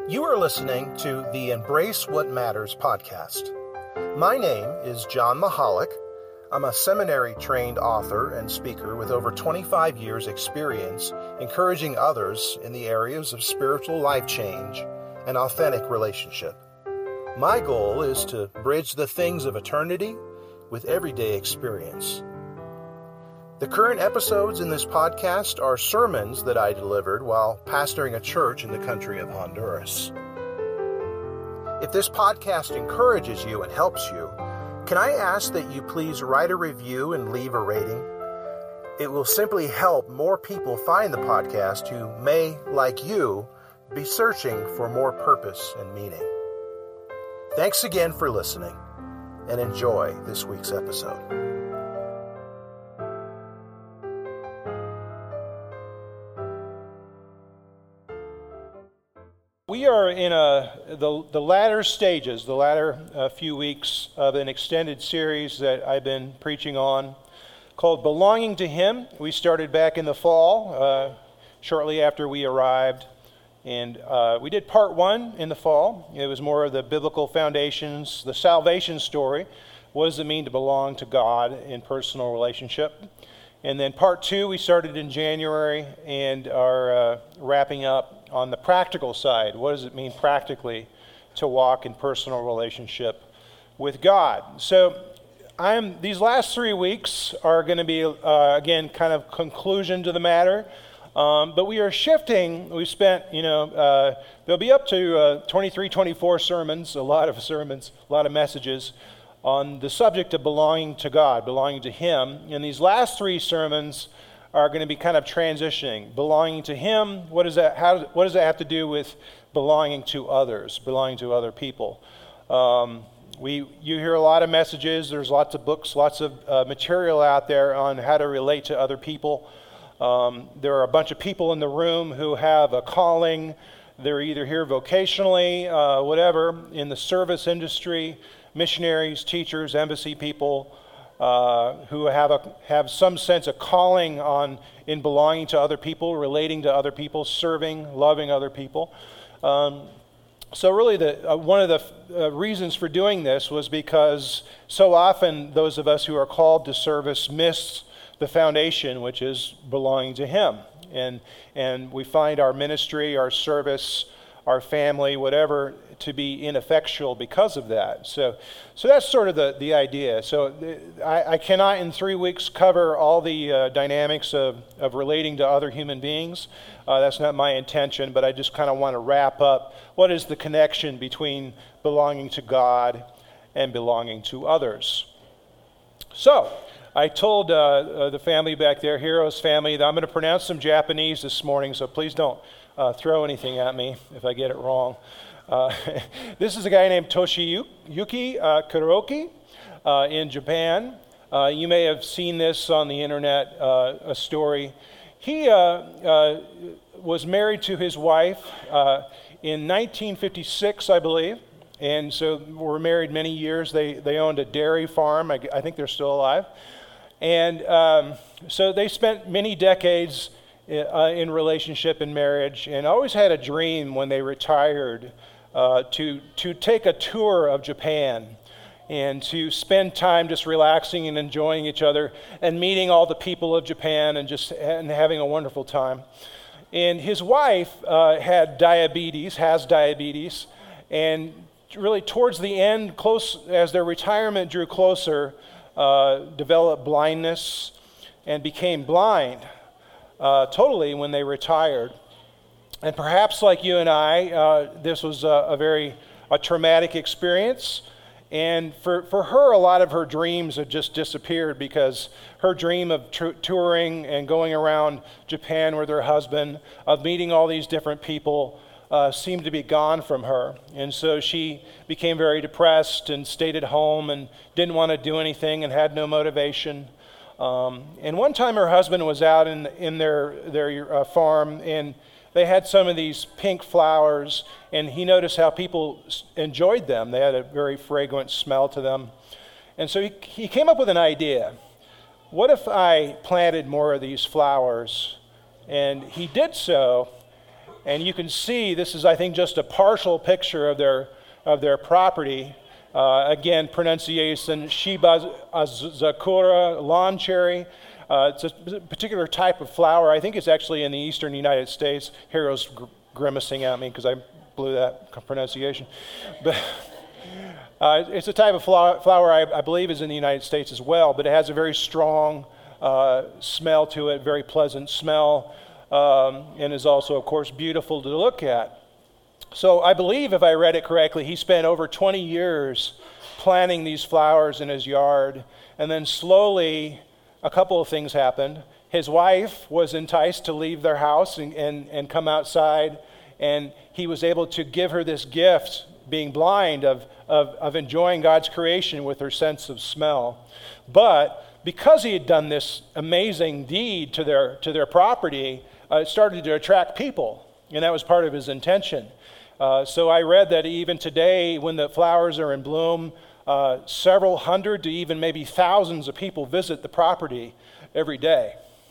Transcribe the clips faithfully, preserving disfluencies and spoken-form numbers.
You are listening to the Embrace What Matters podcast. My name is John Mahalik. I'm a seminary-trained author and speaker with over twenty-five years' experience encouraging others in the areas of spiritual life change and authentic relationship. My goal is to bridge the things of eternity with everyday experience. The current episodes in this podcast are sermons that I delivered while pastoring a church in the country of Honduras. If this podcast encourages you and helps you, can I ask that you please write a review and leave a rating? It will simply help more people find the podcast who may, like you, be searching for more purpose and meaning. Thanks again for listening, and enjoy this week's episode. We are in a, the, the latter stages, the latter uh, few weeks of an extended series that I've been preaching on called Belonging to Him. We started back in the fall, uh, shortly after we arrived, and uh, we did part one in the fall. It was more of the biblical foundations, the salvation story. What does it mean to belong to God in personal relationship? And then part two we started in January and are uh, wrapping up on the practical side. What does it mean practically to walk in personal relationship with God? So I'm these last three weeks are going to be, uh, again, kind of conclusion to the matter. Um, but we are shifting. We spent, you know, uh, there'll be up to uh, twenty-three, twenty-four sermons, a lot of sermons, a lot of messages on the subject of belonging to God, belonging to Him. And these last three sermons are going to be kind of transitioning. Belonging to Him, what does that, how, what does that have to do with belonging to others, belonging to other people? Um, we, you hear a lot of messages, there's lots of books, lots of uh, material out there on how to relate to other people. Um, there are a bunch of people in the room who have a calling. They're either here vocationally, uh, whatever, in the service industry, missionaries, teachers, embassy people, uh, who have a have some sense of calling on in belonging to other people, relating to other people, serving, loving other people. Um, so really, the uh, one of the uh, reasons for doing this was because so often those of us who are called to service miss the foundation, which is belonging to Him, and and we find our ministry, our service, our family, whatever, to be ineffectual because of that. So so that's sort of the, the idea. So I, I cannot in three weeks cover all the uh, dynamics of, of relating to other human beings. Uh, that's not my intention, but I just kind of want to wrap up what is the connection between belonging to God and belonging to others. So I told uh, uh, the family back there, Heroes family, that I'm going to pronounce some Japanese this morning, so please don't uh, throw anything at me if I get it wrong. Uh, this is a guy named Toshiyuki uh, Kuroki uh, in Japan. Uh, you may have seen this on the internet, uh, a story. He uh, uh, was married to his wife uh, in nineteen fifty-six, I believe, and so were married many years. They they owned a dairy farm. I, I think they're still alive. And um, so they spent many decades uh, in relationship and marriage, and always had a dream when they retired Uh, to to take a tour of Japan and to spend time just relaxing and enjoying each other and meeting all the people of Japan and just and having a wonderful time. And his wife uh, had diabetes, has diabetes, and really towards the end, close as their retirement drew closer, uh, developed blindness and became blind uh, totally when they retired. And perhaps like you and I, uh, this was a, a very a traumatic experience. And for, for her, a lot of her dreams had just disappeared because her dream of tr- touring and going around Japan with her husband, of meeting all these different people, uh, seemed to be gone from her. And so she became very depressed and stayed at home and didn't want to do anything and had no motivation. Um, and one time her husband was out in, in their, their uh, farm, and they had some of these pink flowers, and he noticed how people enjoyed them. They had a very fragrant smell to them. And so he, he came up with an idea. What if I planted more of these flowers? And he did so, And you can see this is, I think, just a partial picture of their of their property. Uh, again, pronunciation, Shiba Zakura lawn cherry. Uh, it's a particular type of flower. I think it's actually in the eastern United States. Hero's gr- grimacing at me because I blew that pronunciation. But uh, it's a type of flower, flower I, I believe is in the United States as well, but it has a very strong uh, smell to it, very pleasant smell, um, and is also, of course, beautiful to look at. So I believe, if I read it correctly, he spent over twenty years planting these flowers in his yard, and then slowly a couple of things happened. His wife was enticed to leave their house and, and, and come outside, and he was able to give her this gift, being blind, of, of, of enjoying God's creation with her sense of smell. But because he had done this amazing deed to their, to their property, uh, it started to attract people, and that was part of his intention. Uh, so I read that even today, when the flowers are in bloom, uh, several hundred to even maybe thousands of people visit the property every day.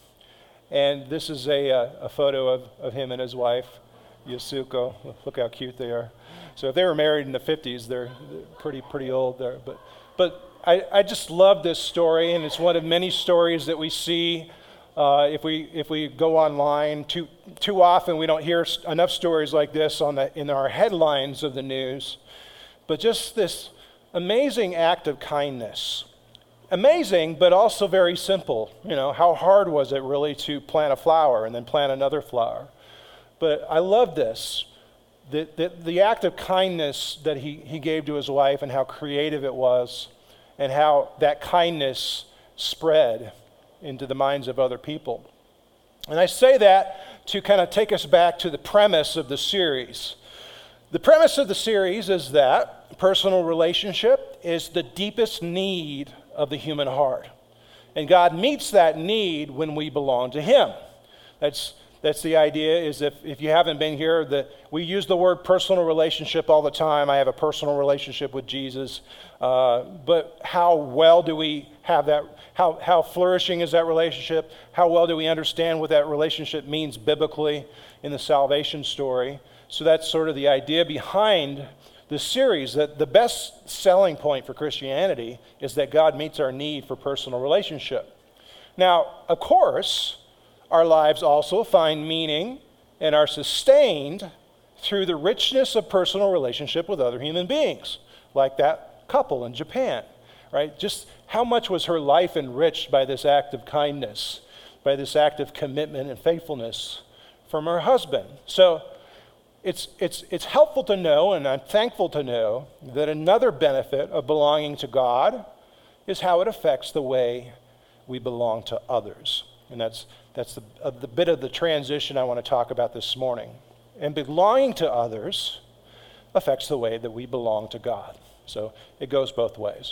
And this is a, a, a photo of, of him and his wife, Yasuko. Look how cute they are. So if they were married in the fifties, they're, they're pretty pretty old there. But but I, I just love this story, and it's one of many stories that we see. Uh, if we if we go online, too too often we don't hear enough stories like this on the in our headlines of the news. But just this amazing act of kindness, amazing, but also very simple. You know, how hard was it really to plant a flower and then plant another flower? But I love this, the the, the act of kindness that he he gave to his wife, and how creative it was, and how that kindness spread into the minds of other people. And I say that to kind of take us back to the premise of the series. The premise of the series is that personal relationship is the deepest need of the human heart. And God meets that need when we belong to Him. That's that's the idea, is if, if you haven't been here, that we use the word personal relationship all the time. I have a personal relationship with Jesus. Uh, but how well do we have that? How, how flourishing is that relationship? How well do we understand what that relationship means biblically in the salvation story? So that's sort of the idea behind the series, that the best selling point for Christianity is that God meets our need for personal relationship. Now, of course, our lives also find meaning and are sustained through the richness of personal relationship with other human beings, like that couple in Japan, right? Just how much was her life enriched by this act of kindness, by this act of commitment and faithfulness from her husband? So it's it's it's helpful to know, and I'm thankful to know, that another benefit of belonging to God is how it affects the way we belong to others. And that's that's the, uh, the bit of the transition I want to talk about this morning. And belonging to others affects the way that we belong to God. So it goes both ways.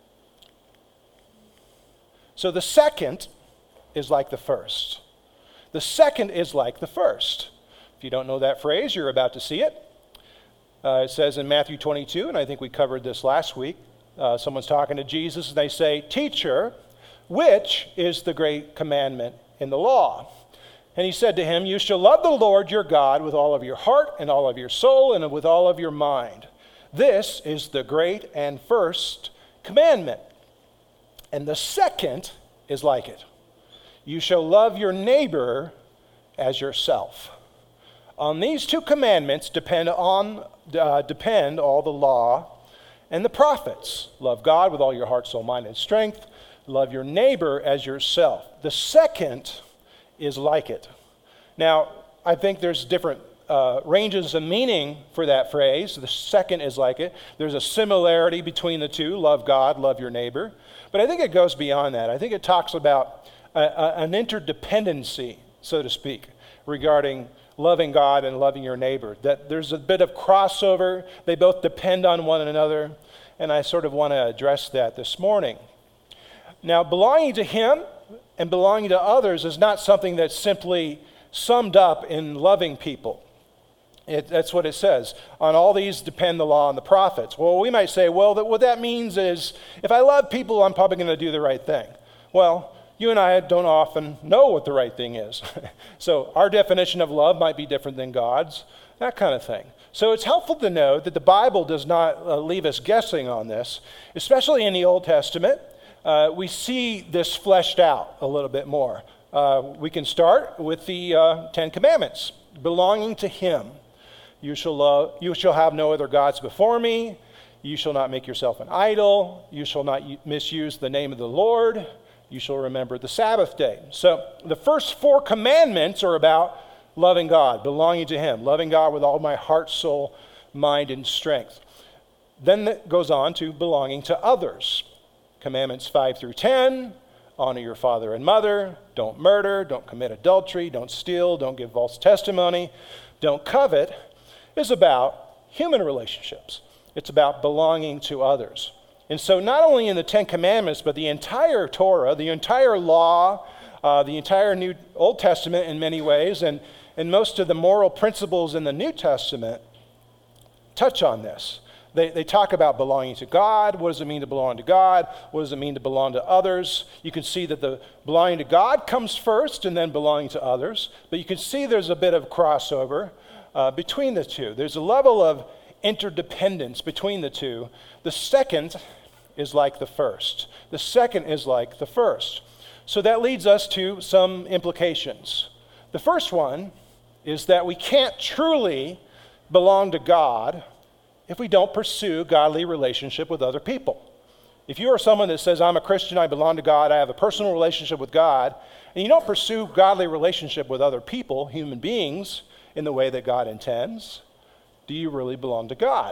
So the second is like the first. The second is like the first. If you don't know that phrase, you're about to see it. Uh, it says in Matthew twenty-two, and I think we covered this last week, uh, someone's talking to Jesus, and they say, "Teacher, which is the great commandment in the law?" And he said to him, "You shall love the Lord your God with all of your heart and all of your soul and with all of your mind. This is the great and first commandment. And the second is like it. You shall love your neighbor as yourself. On these two commandments depend on uh, depend all the law and the prophets. Love God with all your heart, soul, mind, and strength. Love your neighbor as yourself. The second is like it." Now, I think there's different uh, ranges of meaning for that phrase. The second is like it. There's a similarity between the two. Love God, love your neighbor. But I think it goes beyond that. I think it talks about a, a, an interdependency, so to speak, regarding loving God and loving your neighbor. That there's a bit of crossover. They both depend on one another. And I sort of want to address that this morning. Now, belonging to Him and belonging to others is not something that's simply summed up in loving people. It, that's what it says. On all these depend the law and the prophets. Well, we might say, well, that, what that means is if I love people, I'm probably going to do the right thing. Well, you and I don't often know what the right thing is. So our definition of love might be different than God's, that kind of thing. So it's helpful to know that the Bible does not uh, leave us guessing on this, especially in the Old Testament. Uh, we see this fleshed out a little bit more. Uh, we can start with the uh, Ten Commandments, belonging to Him. You shall love, you shall have no other gods before me. You shall not make yourself an idol. You shall not misuse the name of the Lord. You shall remember the Sabbath day. So the first four commandments are about loving God, belonging to Him, loving God with all my heart, soul, mind, and strength. Then it goes on to belonging to others. Commandments five through ten, honor your father and mother, don't murder, don't commit adultery, don't steal, don't give false testimony, don't covet, is about human relationships. It's about belonging to others. And so not only in the Ten Commandments, but the entire Torah, the entire law, uh, the entire New Old Testament in many ways, and, and most of the moral principles in the New Testament touch on this. They, they talk about belonging to God. What does it mean to belong to God? What does it mean to belong to others? You can see that the belonging to God comes first and then belonging to others. But you can see there's a bit of crossover uh, between the two. There's a level of interdependence between the two. The second is like the first. The second is like the first. So that leads us to some implications. The first one is that we can't truly belong to God if we don't pursue godly relationship with other people. If you are someone that says, I'm a Christian, I belong to God, I have a personal relationship with God, and you don't pursue godly relationship with other people, human beings, in the way that God intends, do you really belong to God?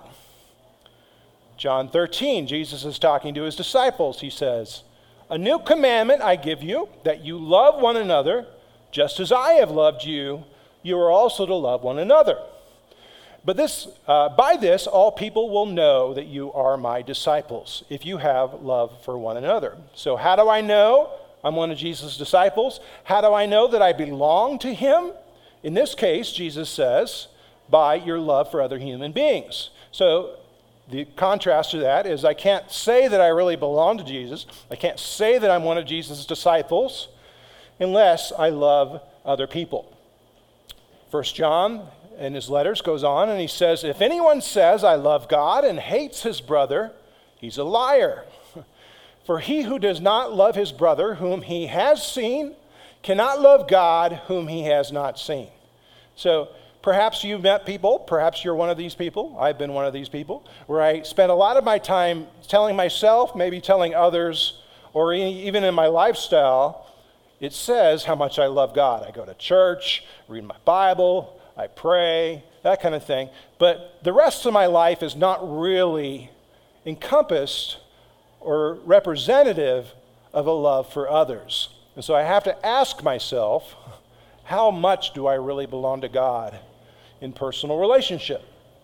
John thirteen, Jesus is talking to his disciples. He says, a new commandment I give you, that you love one another, just as I have loved you, you are also to love one another. But this, uh, by this, all people will know that you are my disciples, if you have love for one another. So how do I know I'm one of Jesus' disciples? How do I know that I belong to him? In this case, Jesus says, by your love for other human beings. So the contrast to that is I can't say that I really belong to Jesus. I can't say that I'm one of Jesus' disciples unless I love other people. First John in his letters goes on and he says, if anyone says I love God and hates his brother, he's a liar. For he who does not love his brother whom he has seen cannot love God whom he has not seen. So perhaps you've met people, perhaps you're one of these people, I've been one of these people, where I spend a lot of my time telling myself, maybe telling others, or even in my lifestyle, it says how much I love God. I go to church, read my Bible, I pray, that kind of thing. But the rest of my life is not really encompassed or representative of a love for others. And so I have to ask myself, how much do I really belong to God in personal relationship?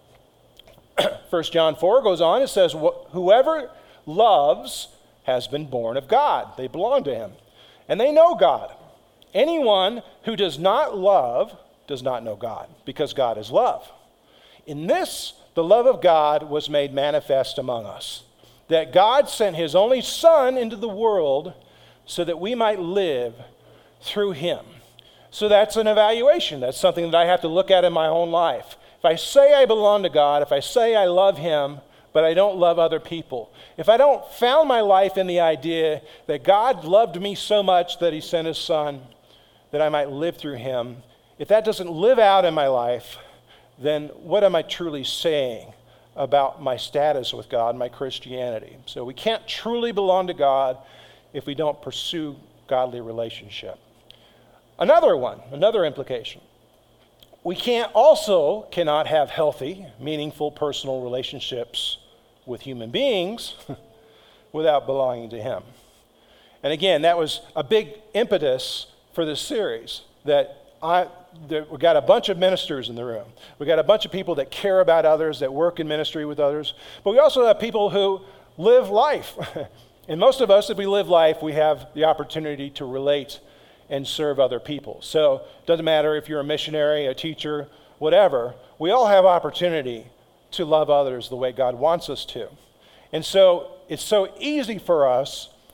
First John four goes on, it says, whoever loves has been born of God. They belong to him. And they know God. Anyone who does not love does not know God, because God is love. In this, the love of God was made manifest among us, that God sent his only Son into the world so that we might live through him. So that's an evaluation. That's something that I have to look at in my own life. If I say I belong to God, if I say I love him, but I don't love other people, if I don't found my life in the idea that God loved me so much that he sent his Son that I might live through him, if that doesn't live out in my life, then what am I truly saying about my status with God, my Christianity? So we can't truly belong to God if we don't pursue godly relationship. Another one, another implication. We can't also cannot have healthy, meaningful personal relationships with human beings without belonging to him. And again, that was a big impetus for this series, that I, there, we got a bunch of ministers in the room. We got a bunch of people that care about others, that work in ministry with others. But we also have people who live life. And most of us, if we live life, we have the opportunity to relate and serve other people. So it doesn't matter if you're a missionary, a teacher, whatever. We all have opportunity to love others the way God wants us to. And so it's so easy for us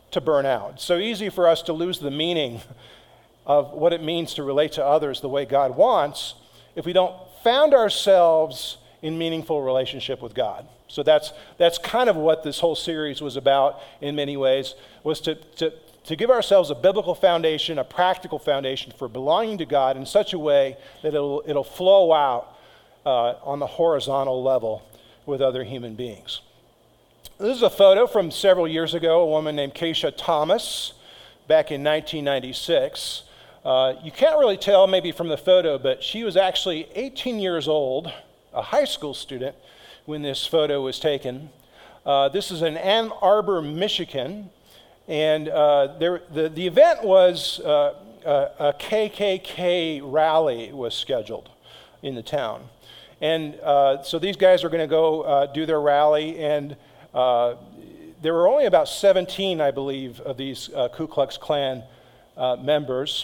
to burn out. It's so easy for us to lose the meaning of what it means to relate to others the way God wants if we don't found ourselves in meaningful relationship with God. So that's that's kind of what this whole series was about in many ways, was to, to, to give ourselves a biblical foundation, a practical foundation for belonging to God in such a way that it'll, it'll flow out uh, on the horizontal level with other human beings. This is a photo from several years ago, a woman named Keisha Thomas, back in nineteen ninety-six. Uh, you can't really tell maybe from the photo, but she was actually eighteen years old, a high school student, when this photo was taken. Uh, this is in Ann Arbor, Michigan, and uh, there, the, the event was uh, a, a K K K rally was scheduled in the town. And uh, so these guys are going to go uh, do their rally, and uh, there were only about seventeen, I believe, of these uh, Ku Klux Klan uh, members.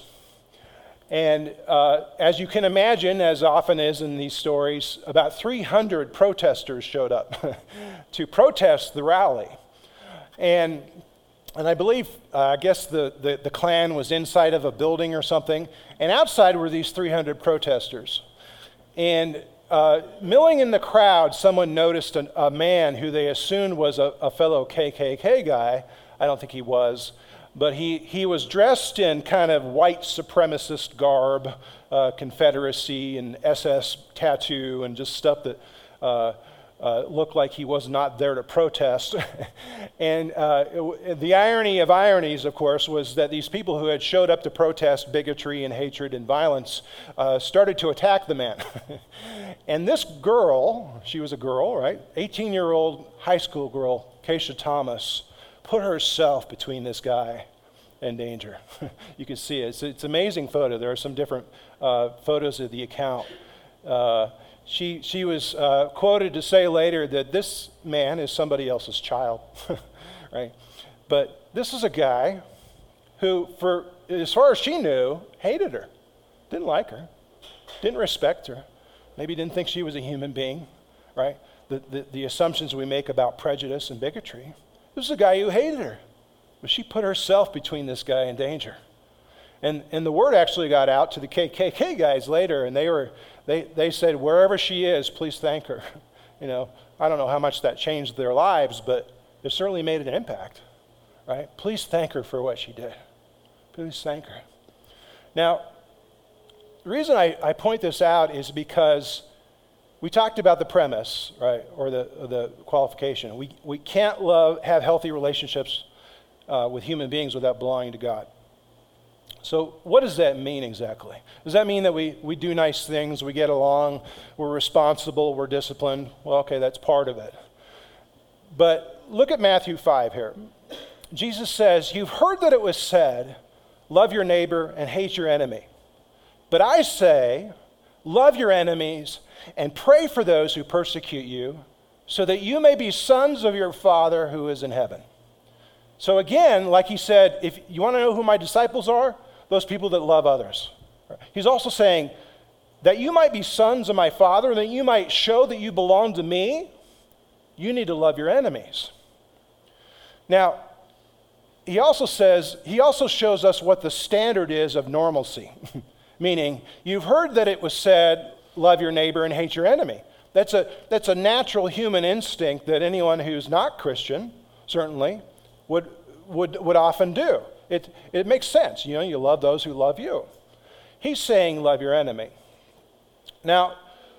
And uh, as you can imagine, as often is in these stories, about three hundred protesters showed up to protest the rally. And and I believe, uh, I guess the, the, the Klan was inside of a building or something, and outside were these three hundred protesters. And uh, milling in the crowd, someone noticed an, a man who they assumed was a, a fellow K K K guy. I don't think he was. But he, he was dressed in kind of white supremacist garb, uh, Confederacy and S S tattoo and just stuff that uh, uh, looked like he was not there to protest. And uh, it, the irony of ironies, of course, was that these people who had showed up to protest bigotry and hatred and violence uh, started to attack the man. And this girl, she was a girl, right? eighteen-year-old high school girl, Keisha Thomas, put herself between this guy and danger. You can see it. It's, it's an amazing photo. There are some different uh, photos of the account. Uh, she she was uh, quoted to say later that this man is somebody else's child, right? But this is a guy who, for as far as she knew, hated her, didn't like her, didn't respect her, maybe didn't think she was a human being, right? The the, the assumptions we make about prejudice and bigotry. This is a guy who hated her, but she put herself between this guy and danger. And and the word actually got out to the K K K guys later, and they were they, they said, wherever she is, please thank her. You know, I don't know how much that changed their lives, but it certainly made an impact, right? Please thank her for what she did. Please thank her. Now, the reason I, I point this out is because we talked about the premise, right, or the or the qualification. We we can't love have healthy relationships uh, with human beings without belonging to God. So what does that mean exactly? Does that mean that we, we do nice things, we get along, we're responsible, we're disciplined? Well, okay, that's part of it. But look at Matthew five here. Jesus says, "You've heard that it was said, love your neighbor and hate your enemy. But I say, love your enemies and pray for those who persecute you, so that you may be sons of your Father who is in heaven." So again, like he said, if you want to know who my disciples are, those people that love others. He's also saying that you might be sons of my Father, and that you might show that you belong to me, you need to love your enemies. Now, he also says, he also shows us what the standard is of normalcy. Meaning, you've heard that it was said, love your neighbor and hate your enemy. That's a, that's a natural human instinct that anyone who's not Christian, certainly, would, would, would often do. It, it makes sense. You know, you love those who love you. He's saying love your enemy. Now,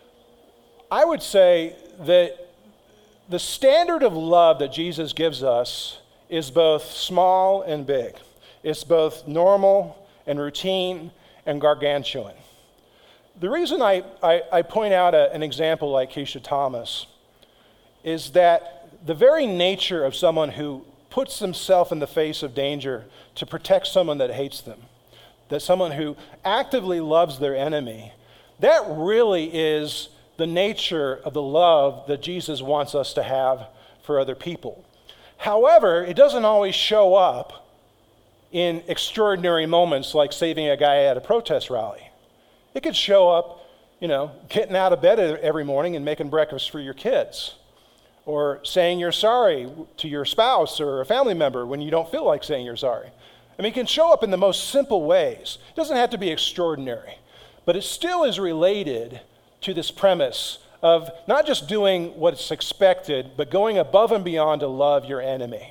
I would say that the standard of love that Jesus gives us is both small and big. It's both normal and routine and gargantuan. The reason I, I, I point out a, an example like Keisha Thomas is that the very nature of someone who puts themselves in the face of danger to protect someone that hates them, that someone who actively loves their enemy, that really is the nature of the love that Jesus wants us to have for other people. However, it doesn't always show up in extraordinary moments like saving a guy at a protest rally. It could show up, you know, getting out of bed every morning and making breakfast for your kids, or saying you're sorry to your spouse or a family member when you don't feel like saying you're sorry. I mean, it can show up in the most simple ways. It doesn't have to be extraordinary, but it still is related to this premise of not just doing what's expected, but going above and beyond to love your enemy.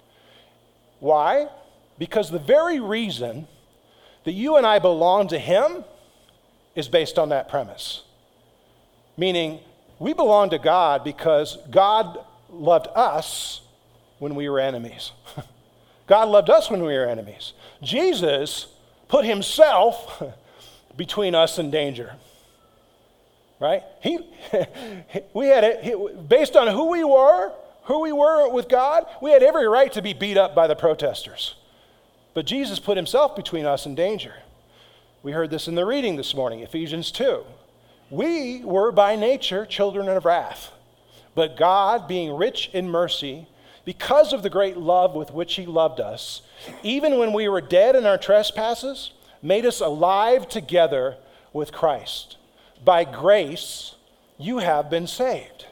Why? Because the very reason that you and I belong to him is based on that premise. Meaning, we belong to God because God loved us when we were enemies. God loved us when we were enemies. Jesus put himself between us and danger. Right? He, we had it, he, based on who we were, who we were with God, we had every right to be beat up by the protesters. But Jesus put himself between us and danger. We heard this in the reading this morning, Ephesians two. We were by nature children of wrath, but God, being rich in mercy, because of the great love with which he loved us, even when we were dead in our trespasses, made us alive together with Christ. By grace, you have been saved.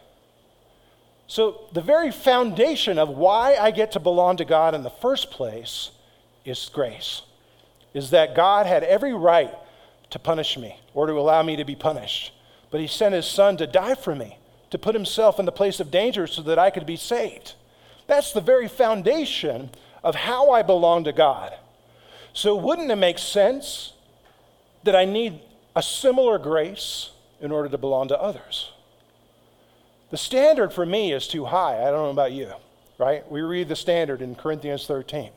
So the very foundation of why I get to belong to God in the first place is grace. Is that God had every right to punish me or to allow me to be punished. But he sent his son to die for me, to put himself in the place of danger so that I could be saved. That's the very foundation of how I belong to God. So wouldn't it make sense that I need a similar grace in order to belong to others? The standard for me is too high. I don't know about you, right? We read the standard in Corinthians thirteen.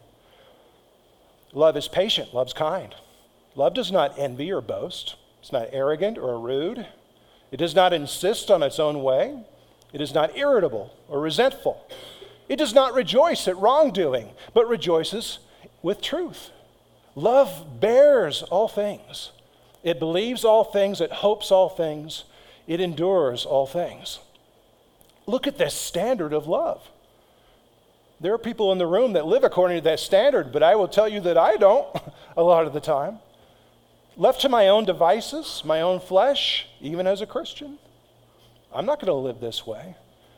Love is patient, love's kind. Love does not envy or boast. It's not arrogant or rude. It does not insist on its own way. It is not irritable or resentful. It does not rejoice at wrongdoing, but rejoices with truth. Love bears all things. It believes all things. It hopes all things. It endures all things. Look at this standard of love. There are people in the room that live according to that standard, but I will tell you that I don't a lot of the time. Left to my own devices, my own flesh, even as a Christian, I'm not going to live this way.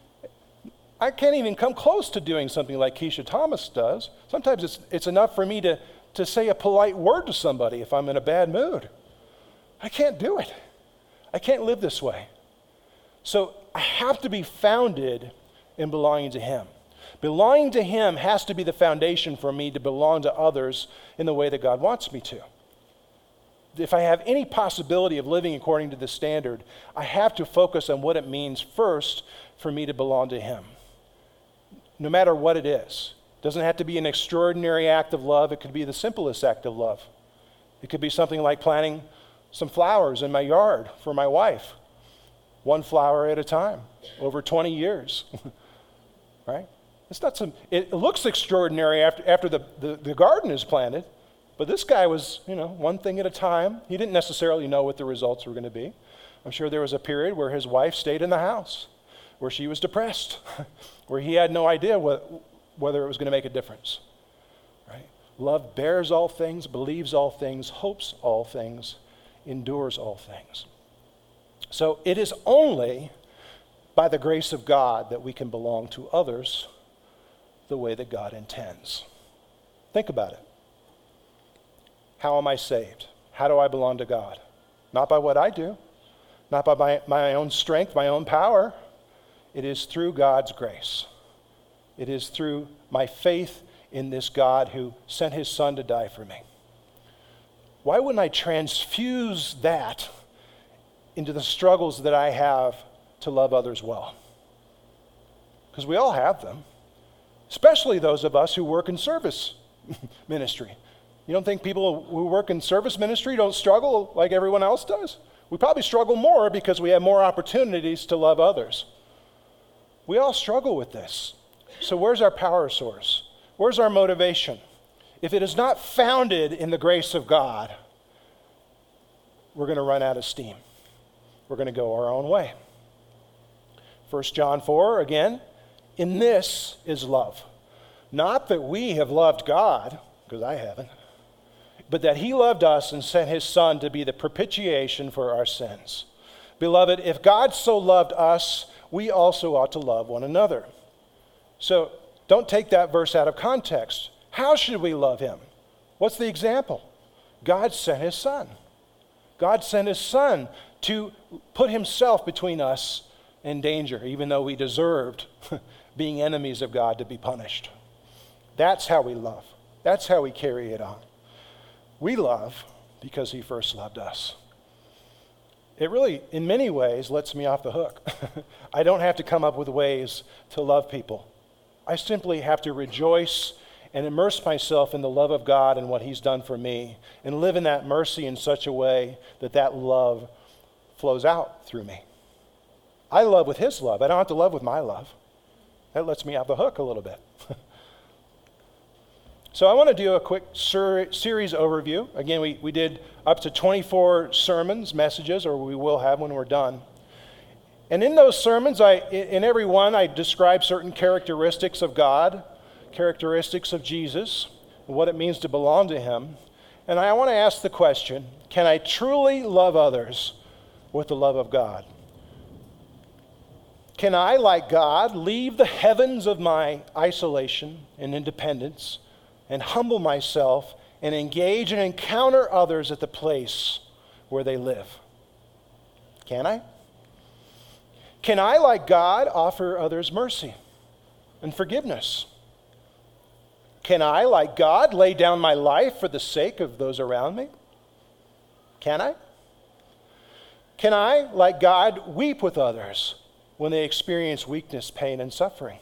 I can't even come close to doing something like Keisha Thomas does. Sometimes it's, it's enough for me to, to say a polite word to somebody if I'm in a bad mood. I can't do it. I can't live this way. So I have to be founded in belonging to him. Belonging to him has to be the foundation for me to belong to others in the way that God wants me to. If I have any possibility of living according to this standard, I have to focus on what it means first for me to belong to him. No matter what it is. It doesn't have to be an extraordinary act of love. It could be the simplest act of love. It could be something like planting some flowers in my yard for my wife. One flower at a time, over twenty years. Right? It's not some, it looks extraordinary after, after the, the, the garden is planted, but this guy was, you know, one thing at a time. He didn't necessarily know what the results were going to be. I'm sure there was a period where his wife stayed in the house, where she was depressed, where he had no idea what, whether it was going to make a difference. Right? Love bears all things, believes all things, hopes all things, endures all things. So it is only by the grace of God that we can belong to others the way that God intends. Think about it. How am I saved? How do I belong to God? Not by what I do, not by my, my own strength, my own power. It is through God's grace. It is through my faith in this God who sent his son to die for me. Why wouldn't I transfuse that into the struggles that I have to love others well? Because we all have them, especially those of us who work in service ministry. You don't think people who work in service ministry don't struggle like everyone else does? We probably struggle more because we have more opportunities to love others. We all struggle with this. So where's our power source? Where's our motivation? If it is not founded in the grace of God, we're going to run out of steam. We're going to go our own way. First John four, again, in this is love. Not that we have loved God, because I haven't, but that he loved us and sent his son to be the propitiation for our sins. Beloved, if God so loved us, we also ought to love one another. So don't take that verse out of context. How should we love him? What's the example? God sent his son. God sent his son to put himself between us and danger, even though we deserved being enemies of God to be punished. That's how we love. That's how we carry it on. We love because he first loved us. It really, in many ways, lets me off the hook. I don't have to come up with ways to love people. I simply have to rejoice and immerse myself in the love of God and what he's done for me, and live in that mercy in such a way that that love flows out through me. I love with his love. I don't have to love with my love. That lets me off the hook a little bit. So I want to do a quick ser- series overview. Again, we, we did up to twenty-four sermons, messages, or we will have when we're done. And in those sermons, I in every one, I describe certain characteristics of God, characteristics of Jesus, and what it means to belong to him. And I want to ask the question, can I truly love others with the love of God? Can I, like God, leave the heavens of my isolation and independence and humble myself and engage and encounter others at the place where they live? Can I? Can I, like God, offer others mercy and forgiveness? Can I, like God, lay down my life for the sake of those around me? Can I? Can I, like God, weep with others when they experience weakness, pain, and suffering?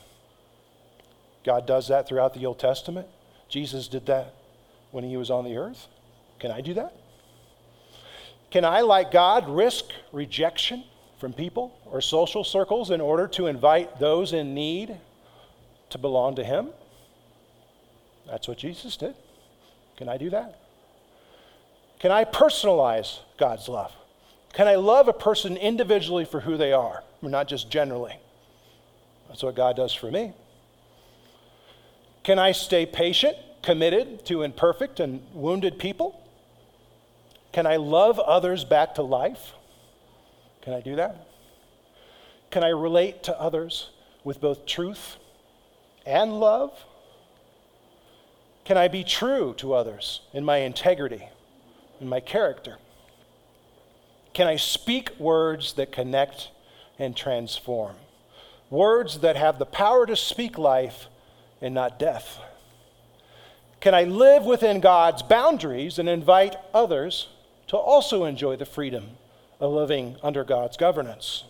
God does that throughout the Old Testament. Jesus did that when he was on the earth. Can I do that? Can I, like God, risk rejection from people or social circles in order to invite those in need to belong to him? That's what Jesus did. Can I do that? Can I personalize God's love? Can I love a person individually for who they are, not just generally? That's what God does for me. Can I stay patient, committed to imperfect and wounded people? Can I love others back to life? Can I do that? Can I relate to others with both truth and love? Can I be true to others in my integrity, in my character? Can I speak words that connect and transform? Words that have the power to speak life and not death. Can I live within God's boundaries and invite others to also enjoy the freedom of living under God's governance?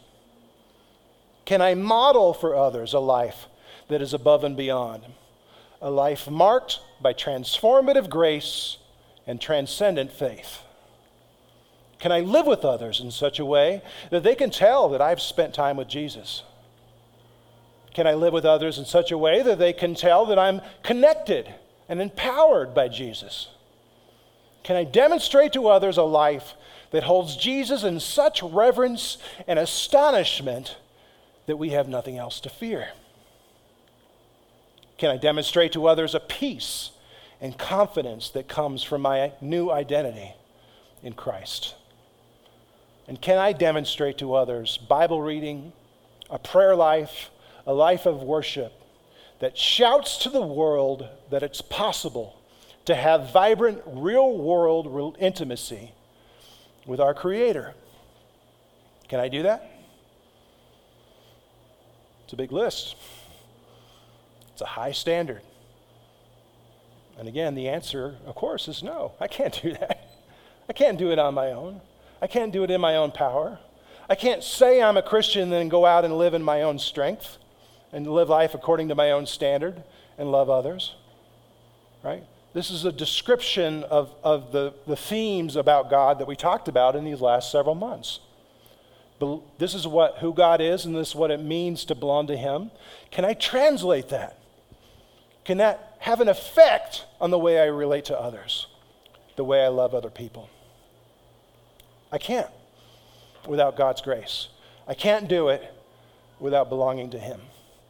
Can I model for others a life that is above and beyond? A life marked by transformative grace and transcendent faith? Can I live with others in such a way that they can tell that I've spent time with Jesus? Can I live with others in such a way that they can tell that I'm connected and empowered by Jesus? Can I demonstrate to others a life that holds Jesus in such reverence and astonishment that we have nothing else to fear? Can I demonstrate to others a peace and confidence that comes from my new identity in Christ? And can I demonstrate to others Bible reading, a prayer life, a life of worship that shouts to the world that it's possible to have vibrant, real-world intimacy with our Creator? Can I do that? It's a big list. It's a high standard. And again, the answer, of course, is no. I can't do that. I can't do it on my own. I can't do it in my own power. I can't say I'm a Christian and then go out and live in my own strength and live life according to my own standard and love others, right? This is a description of, of the, the themes about God that we talked about in these last several months. But this is what who God is, and this is what it means to belong to him. Can I translate that? Can that have an effect on the way I relate to others, the way I love other people? I can't without God's grace. I can't do it without belonging to him.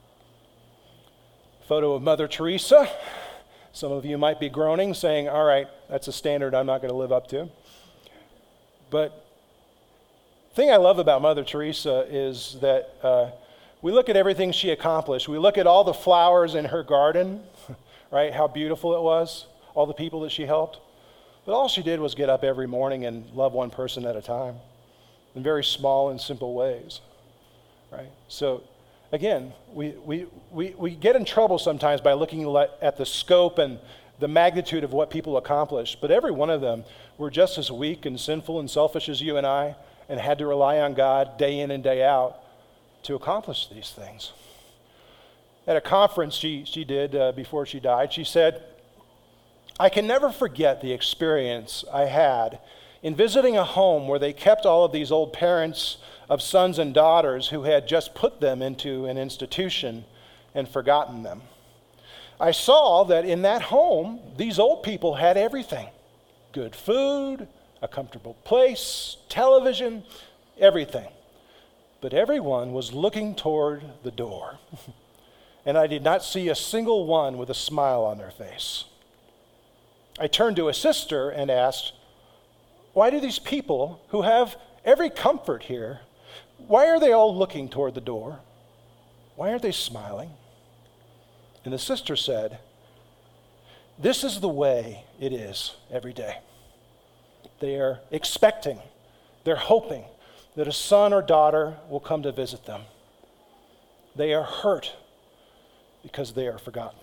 Photo of Mother Teresa. Some of you might be groaning, saying, all right, that's a standard I'm not going to live up to. But the thing I love about Mother Teresa is that uh, We look at everything she accomplished. We look at all the flowers in her garden, right? How beautiful it was, all the people that she helped. But all she did was get up every morning and love one person at a time in very small and simple ways, right? So again, we, we, we, we get in trouble sometimes by looking at the scope and the magnitude of what people accomplished, but every one of them were just as weak and sinful and selfish as you and I, and had to rely on God day in and day out to accomplish these things. At a conference she, she did uh, before she died, she said, "I can never forget the experience I had in visiting a home where they kept all of these old parents of sons and daughters who had just put them into an institution and forgotten them. I saw that in that home, these old people had everything. Good food, a comfortable place, television, everything. But everyone was looking toward the door. And I did not see a single one with a smile on their face. I turned to a sister and asked, why do these people who have every comfort here, why are they all looking toward the door? Why aren't they smiling? And the sister said, this is the way it is every day. They are expecting, they're hoping that a son or daughter will come to visit them. They are hurt because they are forgotten.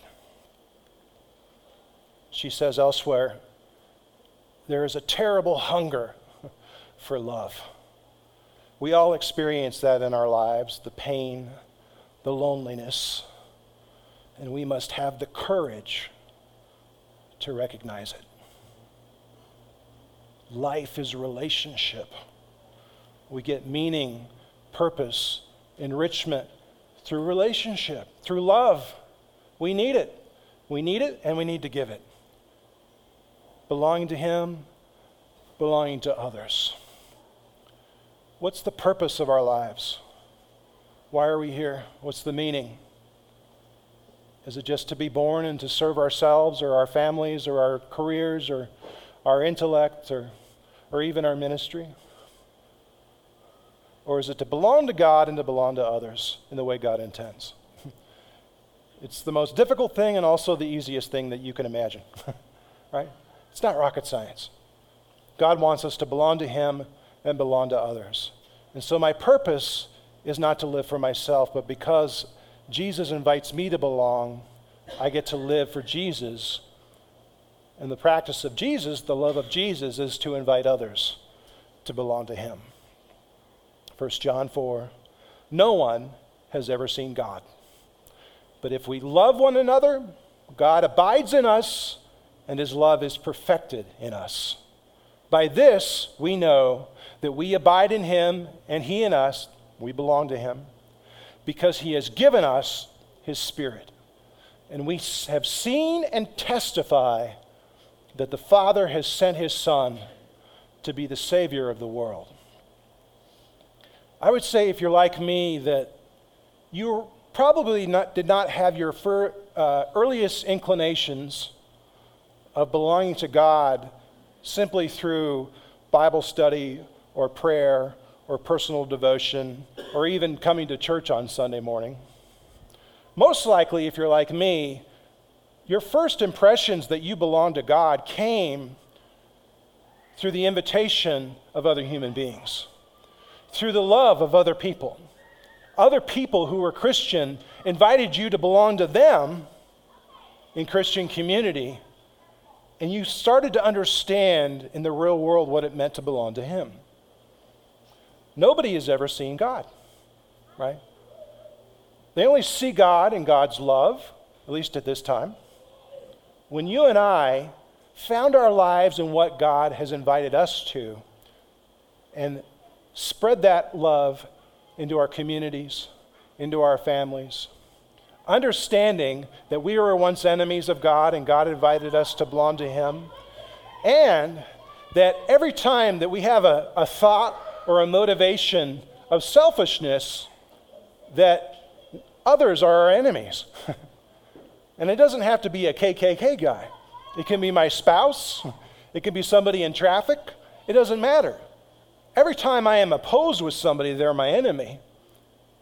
She says elsewhere, there is a terrible hunger for love. We all experience that in our lives, the pain, the loneliness, and we must have the courage to recognize it. Life is a relationship. We get meaning, purpose, enrichment through relationship, through love. We need it. We need it and we need to give it. Belonging to Him, belonging to others. What's the purpose of our lives? Why are we here? What's the meaning? Is it just to be born and to serve ourselves or our families or our careers or our intellect or, or even our ministry? Or is it to belong to God and to belong to others in the way God intends? It's the most difficult thing and also the easiest thing that you can imagine, right? It's not rocket science. God wants us to belong to Him and belong to others. And so my purpose is not to live for myself, but because Jesus invites me to belong, I get to live for Jesus. And the practice of Jesus, the love of Jesus, is to invite others to belong to Him. First John four, no one has ever seen God. But if we love one another, God abides in us, and His love is perfected in us. By this we know that we abide in Him, and He in us, we belong to Him, because He has given us His Spirit. And we have seen and testify that the Father has sent His Son to be the Savior of the world. I would say, if you're like me, that you probably not, did not have your fir, uh, earliest inclinations of belonging to God simply through Bible study or prayer or personal devotion or even coming to church on Sunday morning. Most likely, if you're like me, your first impressions that you belong to God came through the invitation of other human beings, through the love of other people. Other people who were Christian invited you to belong to them in Christian community, and you started to understand in the real world what it meant to belong to Him. Nobody has ever seen God, right? They only see God in God's love, at least at this time. When you and I found our lives in what God has invited us to and spread that love into our communities, into our families, understanding that we were once enemies of God and God invited us to belong to Him, and that every time that we have a, a thought or a motivation of selfishness, that others are our enemies. And it doesn't have to be a K K K guy. It can be my spouse. It can be somebody in traffic. It doesn't matter. Every time I am opposed with somebody, they're my enemy.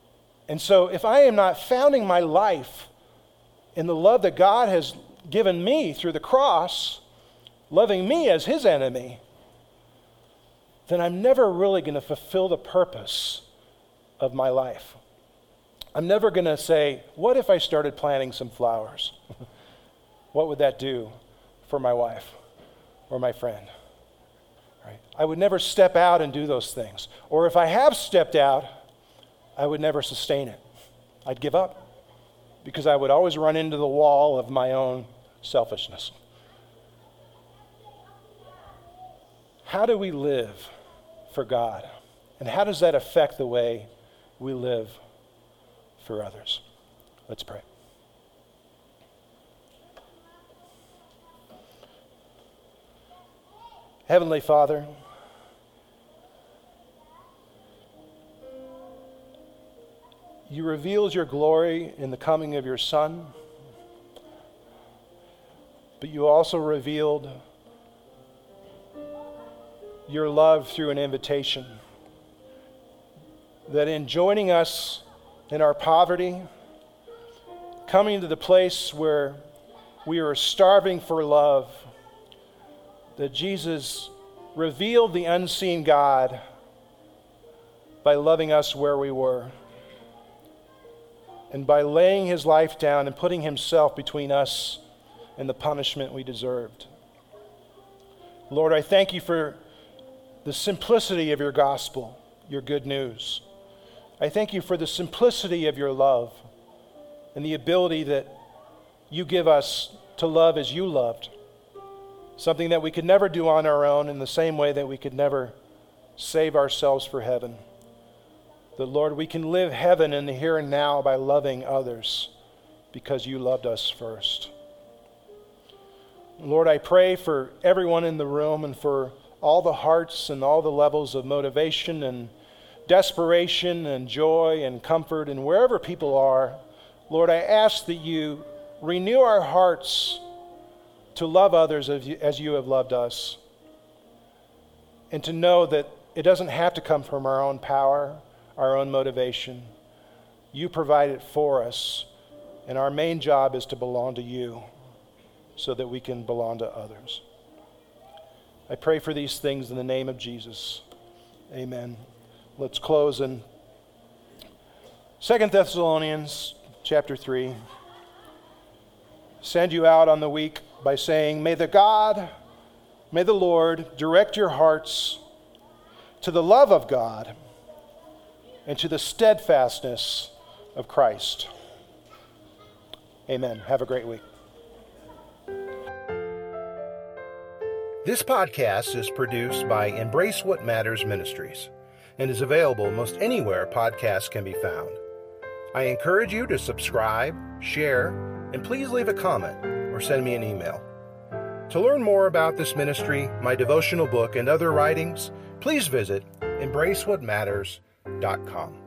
And so if I am not founding my life in the love that God has given me through the cross, loving me as his enemy, then I'm never really going to fulfill the purpose of my life. I'm never going to say, what if I started planting some flowers? What would that do for my wife or my friend? Right? I would never step out and do those things. Or if I have stepped out, I would never sustain it. I'd give up because I would always run into the wall of my own selfishness. How do we live for God? And how does that affect the way we live for others? Let's pray. Heavenly Father, you revealed your glory in the coming of your Son, but you also revealed your love through an invitation. That in joining us in our poverty, coming to the place where we are starving for love, that Jesus revealed the unseen God by loving us where we were, and by laying his life down and putting himself between us and the punishment we deserved. Lord, I thank you for the simplicity of your gospel, your good news. I thank you for the simplicity of your love and the ability that you give us to love as you loved, something that we could never do on our own, in the same way that we could never save ourselves for heaven. That, Lord, we can live heaven in the here and now by loving others because you loved us first. Lord, I pray for everyone in the room and for all the hearts and all the levels of motivation and desperation and joy and comfort, and wherever people are, Lord, I ask that you renew our hearts to love others as you, as you have loved us, and to know that it doesn't have to come from our own power, our own motivation. You provide it for us, and our main job is to belong to you so that we can belong to others. I pray for these things in the name of Jesus. Amen. Let's close in Second Thessalonians chapter three. Send you out on the week by saying, may the God, may the Lord direct your hearts to the love of God and to the steadfastness of Christ. Amen. Have a great week. This podcast is produced by Embrace What Matters Ministries and is available most anywhere podcasts can be found. I encourage you to subscribe, share, and please leave a comment or send me an email. To learn more about this ministry, my devotional book, and other writings, please visit embrace what matters dot com.